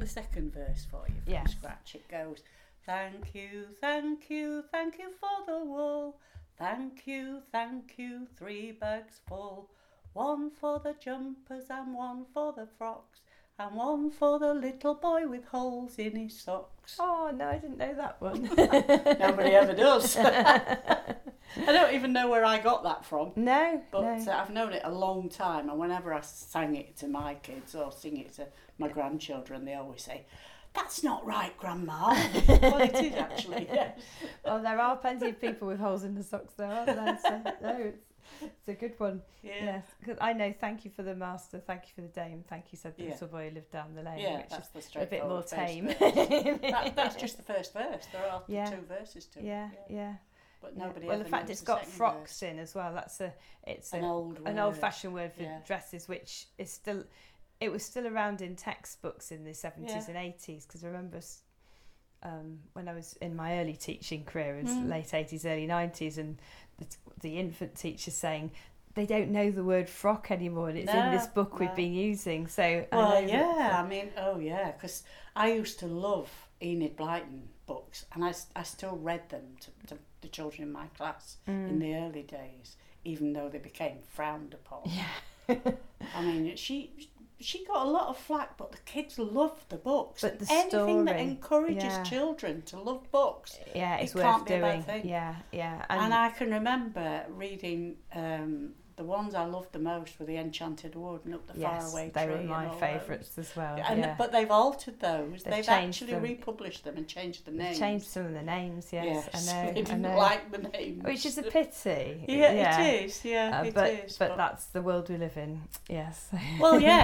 second verse for you from scratch. It goes, thank you, thank you, thank you for the wool. Thank you, 3 bags full. 1 for the jumpers and 1 for the frocks. And 1 for the little boy with holes in his socks. Oh, no, I didn't know that one. Nobody ever does. I don't even know where I got that from. No, but I've known it a long time, and whenever I sang it to my kids or sing it to my grandchildren, they always say, "That's not right, Grandma." Well, it is actually, yes. Well, there are plenty of people with holes in the socks there, aren't there? So, no, it's a good one. Yeah. Yes, because I know, thank you for the master, thank you for the dame, thank you, said the little boy who lived down the lane, Yeah, which that's is the a bit more tame. That's just the first verse. There are 2 verses to it. Yeah. But nobody well, ever the fact knows it's the got second frocks verse. in as well. It's an old-fashioned word for dresses, which is still, it was still around in textbooks in the 70s and 80s. Because I remember when I was in my early teaching career, it was late 80s, early 90s, and the infant teacher saying they don't know the word frock anymore, and it's in this book we've been using. So because I used to love Enid Blyton books, and I still read them to the children in my class in the early days, even though they became frowned upon. Yeah. I mean, she got a lot of flack, but the kids loved the books. But the anything story, that encourages children to love books, it's it worth can't be doing. a bad thing. Yeah. And I can remember reading the ones I loved the most were the Enchanted Wood and Up the Faraway Tree. They were my favourites as well. But they've altered those. They've actually them. republished them and changed the names. Changed some of the names, yes. I didn't like the names. Which is a pity. It is. But that's the world we live in, yes. Well,